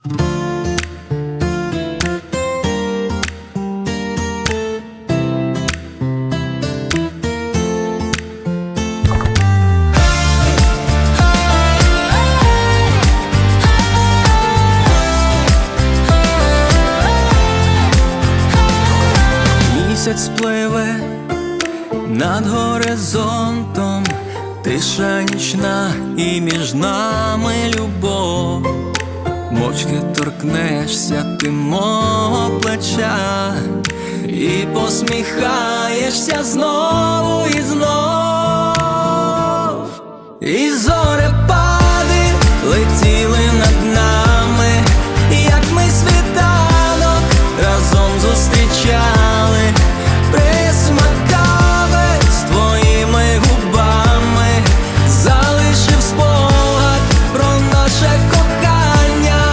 Місяць пливе над горизонтом, тиша нічна і між нами любов. Мовчки торкнешся ти мого плеча і посміхаєшся знову і знов. І зорепади летіли над нами, як ми світанок разом зустрічали. Присмак кави з твоїми губами залишив спогад про наше кохання.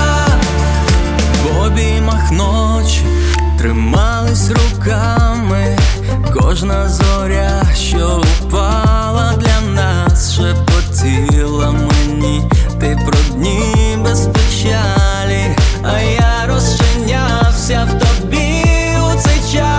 В обіймах ночі тримались руками, кожна зоря, що упала для нас, шепотіла мені ти про дні без печалі, а я розчинявся в тобі у цей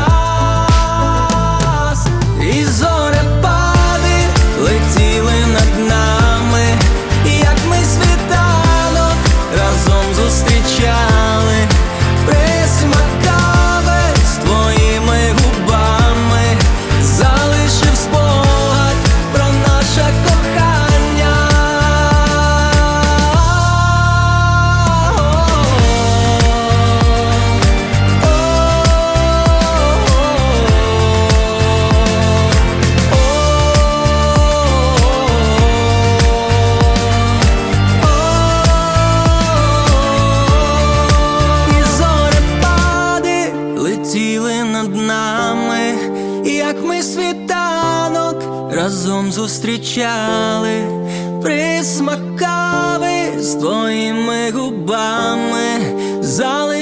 час. І зорепади летіли над нами, як ми світанок разом зустрічали. Присмак кави з твоїми губами залишив спогад про наше кохання. Летіли над нами, як ми світанок разом зустрічали. Присмак кави з твоїми губами залишив